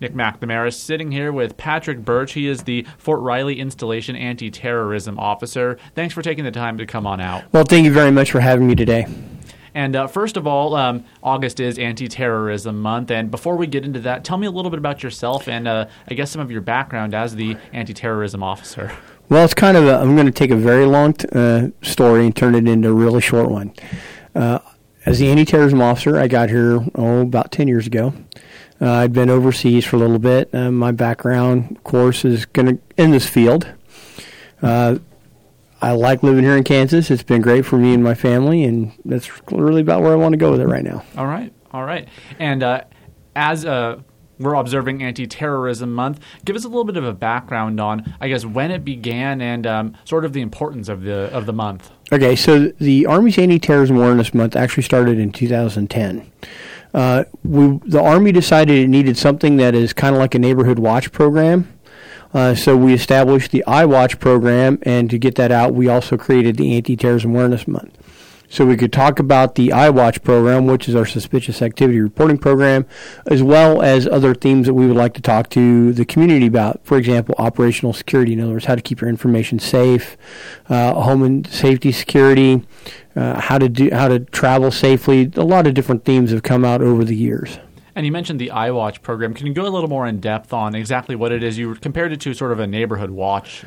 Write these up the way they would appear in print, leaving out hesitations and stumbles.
Nick McNamara sitting here with Patrick Birch. He is the Fort Riley Installation Anti-Terrorism Officer. Thanks for taking the time to come on out. Well, thank you very much for having me today. And first of all, August is Anti-Terrorism Month. And before we get into that, tell me a little bit about yourself and I guess some of your background as the Anti-Terrorism Officer. Well, it's kind of I'm going to take a very long story and turn it into a really short one. As the Anti-Terrorism Officer, I got here about 10 years ago. I'd been overseas for a little bit. My background, of course, is in this field. I like living here in Kansas. It's been great for me and my family, and that's really about where I want to go with it right now. All right. And as we're observing Anti-Terrorism Month, give us a little bit of a background on, I guess, when it began and sort of the importance of the month. Okay, so the Army's Anti-Terrorism Awareness Month actually started in 2010. The Army decided it needed something that is kind of like a neighborhood watch program. So we established the iWatch program, and to get that out, we also created the Anti-Terrorism Awareness Month. So we could talk about the iWatch program, which is our suspicious activity reporting program, as well as other themes that we would like to talk to the community about. For example, operational security, in other words, how to keep your information safe, home and safety security, how to travel safely. A lot of different themes have come out over the years. And you mentioned the iWatch program. Can you go a little more in depth on exactly what it is? You compared it to sort of a neighborhood watch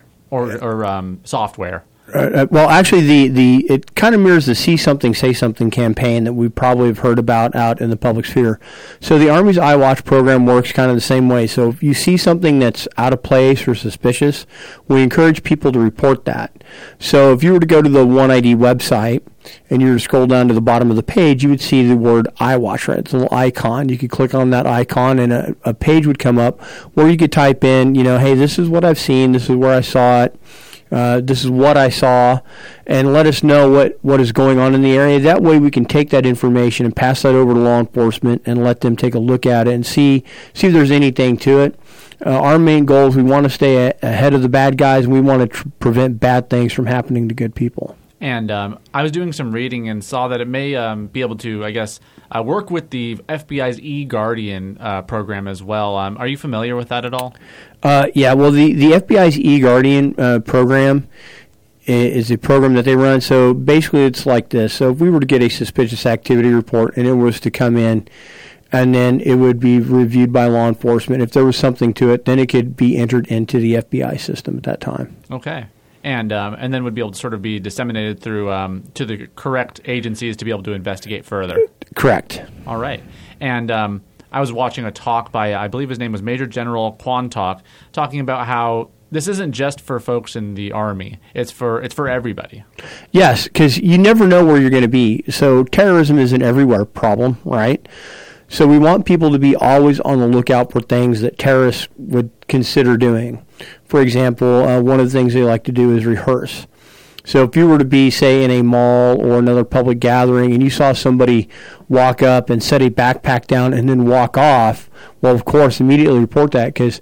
or software. Well, actually, it kind of mirrors the See Something, Say Something campaign that we probably have heard about out in the public sphere. So the Army's iWatch program works kind of the same way. So if you see something that's out of place or suspicious, we encourage people to report that. So if you were to go to the OneID website and you were to scroll down to the bottom of the page, you would see the word iWatch, right? It's a little icon. You could click on that icon and a page would come up where you could type in, hey, this is what I've seen, this is where I saw it. This is what I saw, and let us know what is going on in the area. That way we can take that information and pass that over to law enforcement and let them take a look at it and see if there's anything to it. Our main goal is we want to stay ahead of the bad guys, and we want to prevent bad things from happening to good people. And I was doing some reading and saw that it may be able to, I guess, work with the FBI's eGuardian program as well. Are you familiar with that at all? Yeah, well, the FBI's eGuardian program is a program that they run. So basically it's like this. So if we were to get a suspicious activity report and it was to come in, and then it would be reviewed by law enforcement. If there was something to it, then it could be entered into the FBI system at that time. Okay. And then would be able to sort of be disseminated through to the correct agencies to be able to investigate further. Correct. All right. And I was watching a talk by, I believe his name was Major General Quantock, talking about how this isn't just for folks in the Army. It's for everybody. Yes, because you never know where you're going to be. So terrorism is an everywhere problem, right? So we want people to be always on the lookout for things that terrorists would consider doing. For example, one of the things they like to do is rehearse. So if you were to be, say, in a mall or another public gathering and you saw somebody walk up and set a backpack down and then walk off, well, of course, immediately report that because,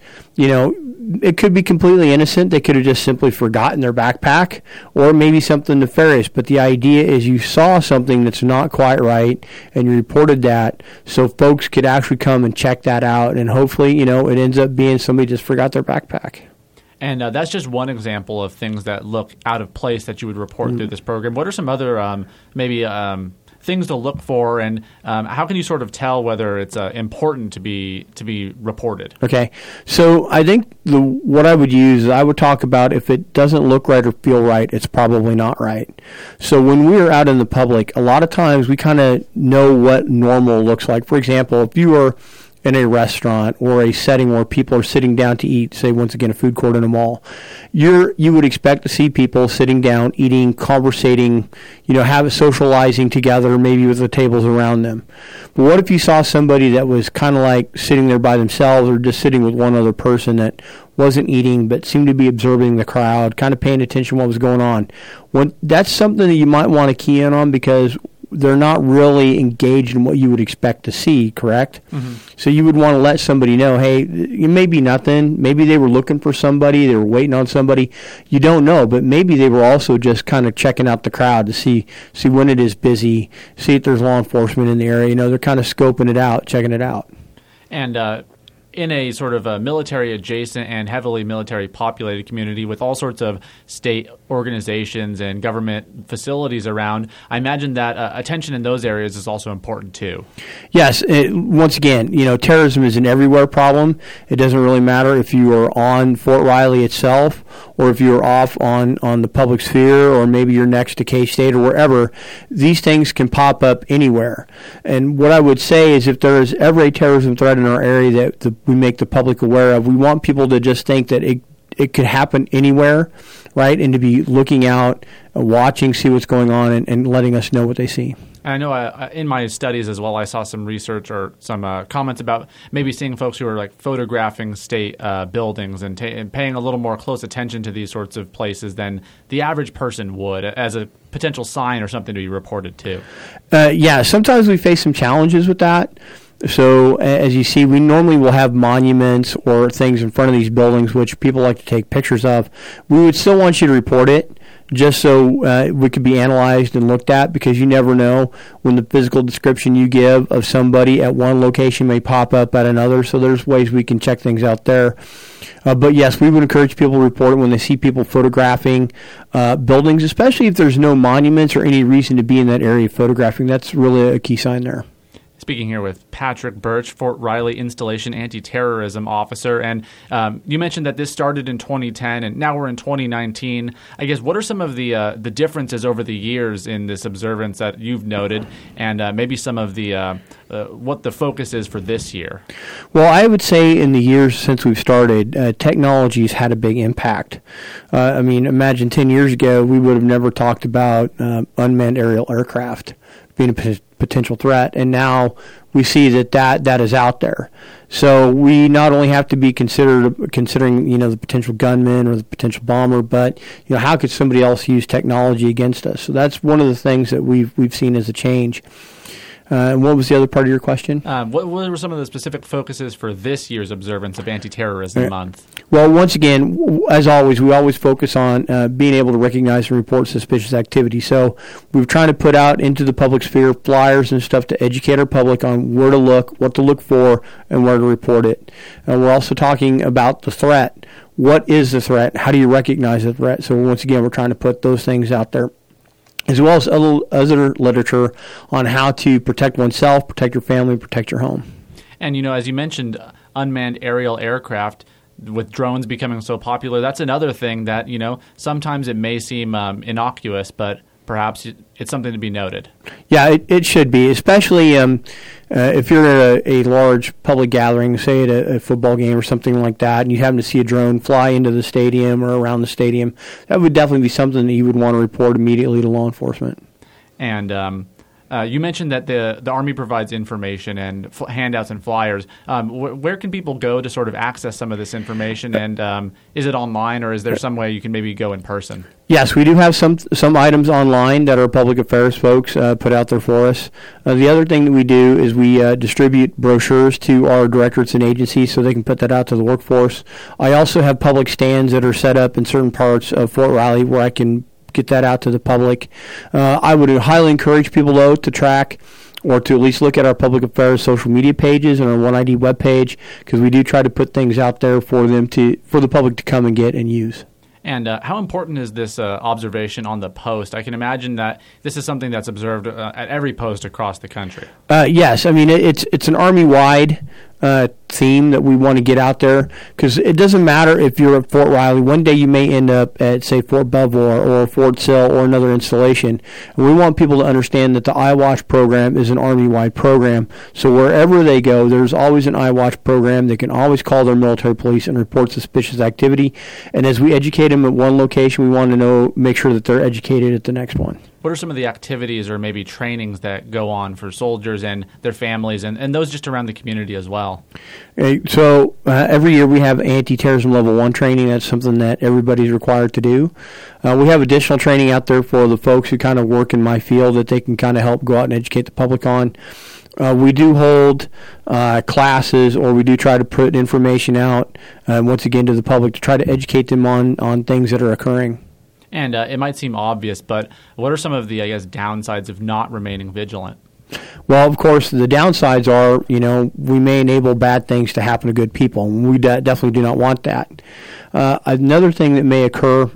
it could be completely innocent. They could have just simply forgotten their backpack or maybe something nefarious. But the idea is you saw something that's not quite right and you reported that so folks could actually come and check that out. And hopefully, it ends up being somebody just forgot their backpack. And that's just one example of things that look out of place that you would report through this program. What are some other things to look for, and how can you sort of tell whether it's important to be reported? Okay, so I think what I would use is I would talk about if it doesn't look right or feel right, it's probably not right. So when we are out in the public, a lot of times we kind of know what normal looks like. For example, if you are in a restaurant or a setting where people are sitting down to eat, say once again a food court in a mall, you would expect to see people sitting down, eating, conversating, socializing together, maybe with the tables around them. But what if you saw somebody that was kind of like sitting there by themselves or just sitting with one other person that wasn't eating but seemed to be observing the crowd, kind of paying attention to what was going on? That's something that you might want to key in on because they're not really engaged in what you would expect to see, correct? Mm-hmm. So you would want to let somebody know, hey, it may be nothing. Maybe they were looking for somebody. They were waiting on somebody. You don't know, but maybe they were also just kind of checking out the crowd to see when it is busy, see if there's law enforcement in the area. They're kind of scoping it out, checking it out. And in a sort of a military adjacent and heavily military populated community with all sorts of state organizations and government facilities around, I imagine that attention in those areas is also important too. Yes. Once again, terrorism is an everywhere problem. It doesn't really matter if you are on Fort Riley itself or if you're off on the public sphere or maybe you're next to K-State or wherever. These things can pop up anywhere. And what I would say is if there is ever a terrorism threat in our area that we make the public aware of, we want people to just think that it could happen anywhere, right? And to be looking out, watching, see what's going on, and letting us know what they see. I know in my studies as well, I saw some research or some comments about maybe seeing folks who are like photographing state buildings and paying a little more close attention to these sorts of places than the average person would as a potential sign or something to be reported to. Yeah, sometimes we face some challenges with that. So as you see, we normally will have monuments or things in front of these buildings which people like to take pictures of. We would still want you to report it just so we could be analyzed and looked at, because you never know when the physical description you give of somebody at one location may pop up at another. So there's ways we can check things out there. But yes, we would encourage people to report it when they see people photographing buildings, especially if there's no monuments or any reason to be in that area photographing. That's really a key sign there. Speaking here with Patrick Birch, Fort Riley Installation Anti-Terrorism Officer. And you mentioned that this started in 2010 and now we're in 2019. I guess what are some of the differences over the years in this observance that you've noted, and maybe some of the what the focus is for this year? Well, I would say in the years since we've started, technology's had a big impact. Imagine 10 years ago, we would have never talked about unmanned aerial aircraft being a potential threat, and now we see that is out there. So we not only have to be considering the potential gunman or the potential bomber, but how could somebody else use technology against us? So that's one of the things that we've seen as a change. And what was the other part of your question? What were some of the specific focuses for this year's observance of Anti-Terrorism Month? Well, once again, as always, we always focus on being able to recognize and report suspicious activity. So we're trying to put out into the public sphere flyers and stuff to educate our public on where to look, what to look for, and where to report it. And we're also talking about the threat. What is the threat? How do you recognize the threat? So once again, we're trying to put those things out there, as well as other literature on how to protect oneself, protect your family, protect your home. And, as you mentioned, unmanned aerial aircraft, with drones becoming so popular, that's another thing that, sometimes it may seem innocuous, but perhaps it's something to be noted. Yeah, it should be, especially if you're at a large public gathering, say at a football game or something like that, and you happen to see a drone fly into the stadium or around the stadium. That would definitely be something that you would want to report immediately to law enforcement. And you mentioned that the Army provides information and handouts and flyers. Where can people go to sort of access some of this information? And is it online, or is there some way you can maybe go in person? Yes, we do have some items online that our public affairs folks put out there for us. The other thing that we do is we distribute brochures to our directorates and agencies so they can put that out to the workforce. I also have public stands that are set up in certain parts of Fort Riley where I can get that out to the public. I would highly encourage people, though, to track or to at least look at our public affairs social media pages and our OneID webpage, because we do try to put things out there for the public to come and get and use. And how important is this observation on the post? I can imagine that this is something that's observed at every post across the country. Yes, it's an Army-wide theme that we want to get out there, because it doesn't matter if you're at Fort Riley. One day you may end up at, say, Fort Belvoir or Fort Sill or another installation. And we want people to understand that the iWatch program is an Army-wide program. So wherever they go, there's always an iWatch program. They can always call their military police and report suspicious activity. And as we educate them at one location, we want to make sure that they're educated at the next one. What are some of the activities or maybe trainings that go on for soldiers and their families and those just around the community as well? So every year we have anti-terrorism level 1 training. That's something that everybody's required to do. We have additional training out there for the folks who kind of work in my field that they can kind of help go out and educate the public on. We do hold classes, or we do try to put information out, once again, to the public to try to educate them on things that are occurring. And it might seem obvious, but what are some of the, downsides of not remaining vigilant? Well, of course, the downsides are, we may enable bad things to happen to good people, and we definitely do not want that. Another thing that may occur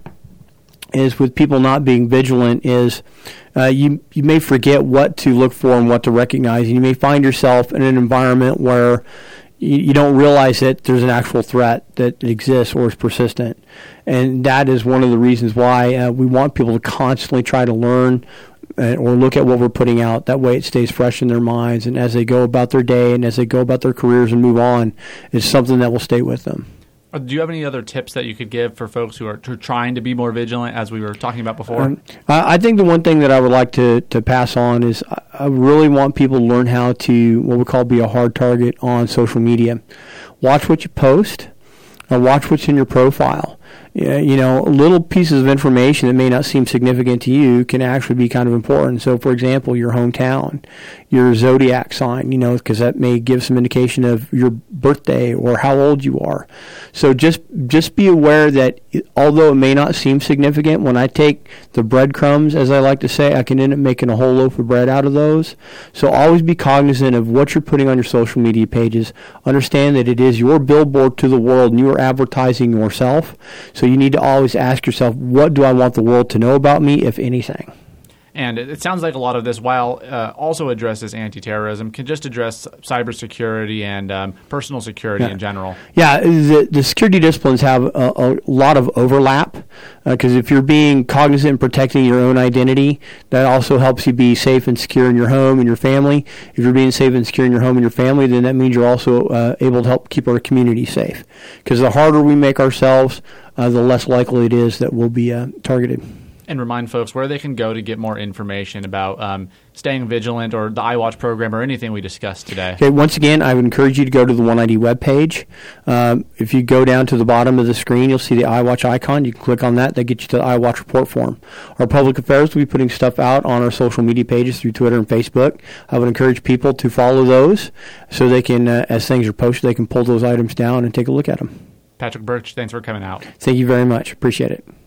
is with people not being vigilant is you may forget what to look for and what to recognize. And you may find yourself in an environment where you don't realize that there's an actual threat that exists or is persistent. And that is one of the reasons why we want people to constantly try to learn or look at what we're putting out. That way it stays fresh in their minds. And as they go about their day and as they go about their careers and move on, it's something that will stay with them. Do you have any other tips that you could give for folks who are trying to be more vigilant, as we were talking about before? I think the one thing that I would like to pass on is I really want people to learn how to, what we call, be a hard target on social media. Watch what you post and watch what's in your profile. Little pieces of information that may not seem significant to you can actually be kind of important. So, for example, your hometown, your zodiac sign, because that may give some indication of your birthday or how old you are. So just be aware that although it may not seem significant, when I take the breadcrumbs, as I like to say, I can end up making a whole loaf of bread out of those. So always be cognizant of what you're putting on your social media pages. Understand that it is your billboard to the world and you are advertising yourself. So you need to always ask yourself, what do I want the world to know about me, if anything? And it sounds like a lot of this, while also addresses anti-terrorism, can just address cybersecurity and personal security in general. Yeah, the security disciplines have a lot of overlap because if you're being cognizant and protecting your own identity, that also helps you be safe and secure in your home and your family. If you're being safe and secure in your home and your family, then that means you're also able to help keep our community safe. Because the harder we make ourselves, the less likely it is that we'll be targeted. And remind folks where they can go to get more information about staying vigilant or the iWatch program or anything we discussed today. Okay, once again, I would encourage you to go to the OneID webpage. If you go down to the bottom of the screen, you'll see the iWatch icon. You can click on that. That gets you to the iWatch report form. Our public affairs will be putting stuff out on our social media pages through Twitter and Facebook. I would encourage people to follow those so they can, as things are posted, they can pull those items down and take a look at them. Patrick Birch, thanks for coming out. Thank you very much. Appreciate it.